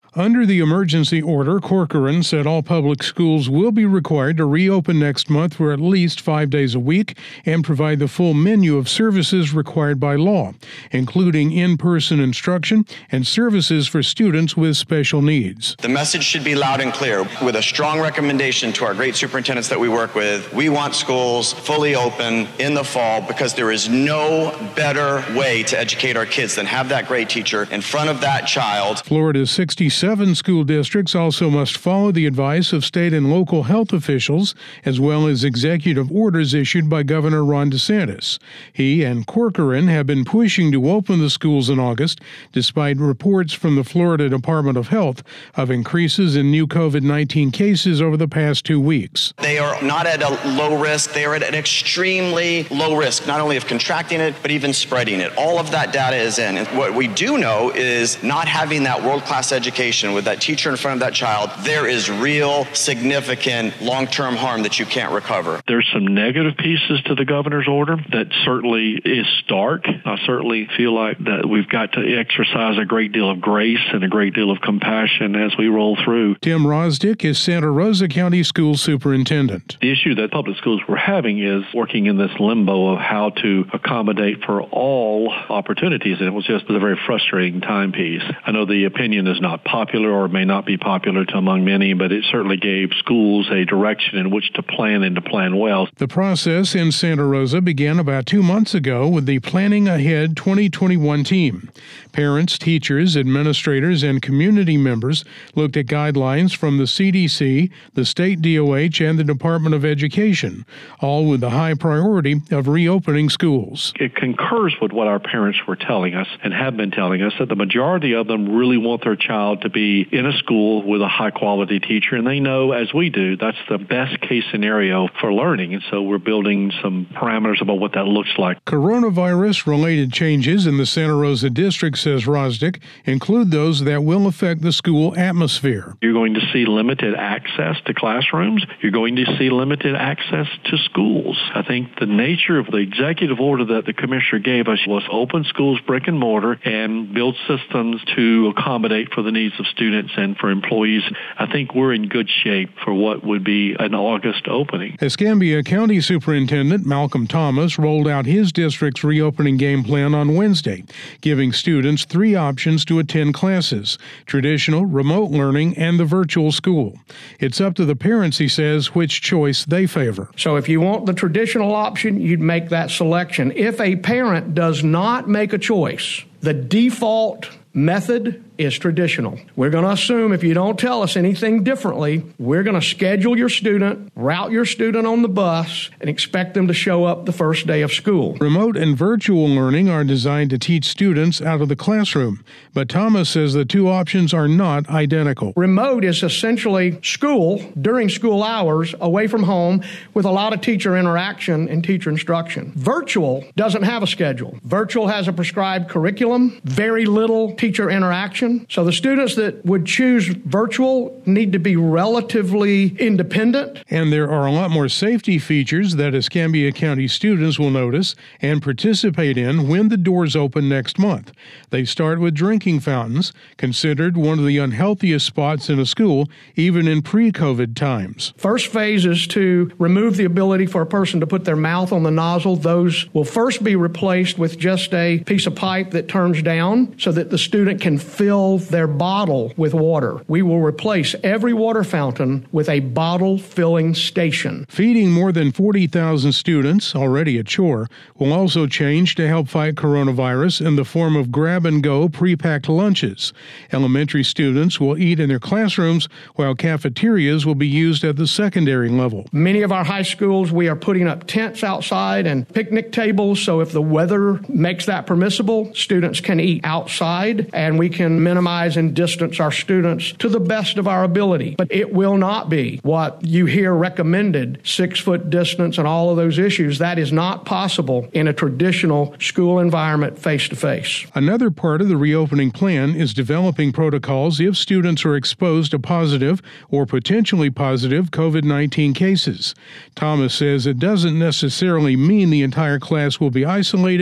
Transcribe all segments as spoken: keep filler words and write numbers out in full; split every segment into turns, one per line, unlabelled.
Under the emergency order, Corcoran said all public schools will be required to reopen next month for at least five days a week and provide the full menu of services required by law, including in-person instruction and services for students with special needs.
The message should be loud and clear, with a strong recommendation to our great superintendents that we work with. We want schools fully open in the fall because there is no better way to educate our kids than have that grade teacher in front of that child.
Florida's sixty-seven school districts also must follow the advice of state and local health officials, as well as executive orders issued by Governor Ron DeSantis. He and Corcoran have been pushing to open the schools in August, despite reports from the Florida Department of Health of increases in new COVID nineteen cases over the past two weeks.
They are not at a low risk. They are at an extremely low risk, not only of contracting it, but even spreading it. All of that data is in. And what we do know is not having that world-class education with that teacher in front of that child, there is real, significant, long-term harm that you can't recover.
There's some negative pieces to the governor's order that certainly is stark. I certainly feel like that we've got to exercise a great deal of grace and a great deal of compassion as we roll through.
Tim Rosdick is Santa Rosa County School Superintendent.
The issue that public schools were having is working in this limbo of how to accommodate for all opportunities, and it was just a very frustrating timepiece. I know the opinion is not popular. popular or may not be popular to among many, but it certainly gave schools a direction in which to plan and to plan well.
The process in Santa Rosa began about two months ago with the Planning Ahead twenty twenty-one team. Parents, teachers, administrators, and community members looked at guidelines from the C D C, the state D O H, and the Department of Education, all with the high priority of reopening schools.
It concurs with what our parents were telling us and have been telling us, that the majority of them really want their child to be in a school with a high-quality teacher, and they know, as we do, that's the best-case scenario for learning, and so we're building some parameters about what that looks like.
Coronavirus-related changes in the Santa Rosa district, says Rosdick, include those that will affect the school atmosphere.
You're going to see limited access to classrooms. You're going to see limited access to schools. I think the nature of the executive order that the commissioner gave us was open schools brick and mortar and build systems to accommodate for the needs of students and for employees. I think we're in good shape for what would be an August opening.
Escambia County Superintendent Malcolm Thomas rolled out his district's reopening game plan on Wednesday, giving students three options to attend classes: traditional, remote learning, and the virtual school. It's up to the parents, he says, which choice they favor.
So if you want the traditional option, you'd make that selection. If a parent does not make a choice, the default method is traditional. We're going to assume if you don't tell us anything differently, we're going to schedule your student, route your student on the bus, and expect them to show up the first day of school.
Remote and virtual learning are designed to teach students out of the classroom, but Thomas says the two options are not identical.
Remote is essentially school during school hours, away from home, with a lot of teacher interaction and teacher instruction. Virtual doesn't have a schedule. Virtual has a prescribed curriculum, very little teacher interaction. So the students that would choose virtual need to be relatively independent.
And there are a lot more safety features that Escambia County students will notice and participate in when the doors open next month. They start with drinking fountains, considered one of the unhealthiest spots in a school, even in pre-COVID times.
First phase is to remove the ability for a person to put their mouth on the nozzle. Those will first be replaced with just a piece of pipe that turns down so that the student can fill their bottle with water. We will replace every water fountain with a bottle filling station.
Feeding more than forty thousand students, already a chore, will also change to help fight coronavirus in the form of grab-and-go pre-packed lunches. Elementary students will eat in their classrooms, while cafeterias will be used at the secondary level.
Many of our high schools, we are putting up tents outside and picnic tables, so if the weather makes that permissible, students can eat outside, and we can minimize and distance our students to the best of our ability. But it will not be what you hear recommended, six-foot distance and all of those issues. That is not possible in a traditional school environment face-to-face.
Another part of the reopening plan is developing protocols if students are exposed to positive or potentially positive COVID nineteen cases. Thomas says it doesn't necessarily mean the entire class will be isolated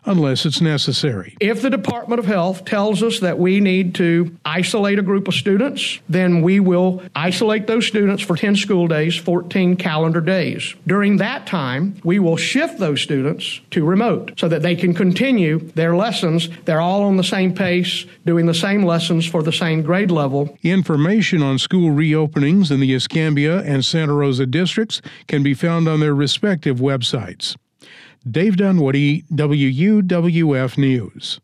unless it's necessary.
If the Department of Health tells us that we need to isolate a group of students, then we will isolate those students for ten school days, fourteen calendar days. During that time, we will shift those students to remote so that they can continue their lessons. They're all on the same pace, doing the same lessons for the same grade level.
Information on school reopenings in the Escambia and Santa Rosa districts can be found on their respective websites. Dave Dunwoody, W U W F News.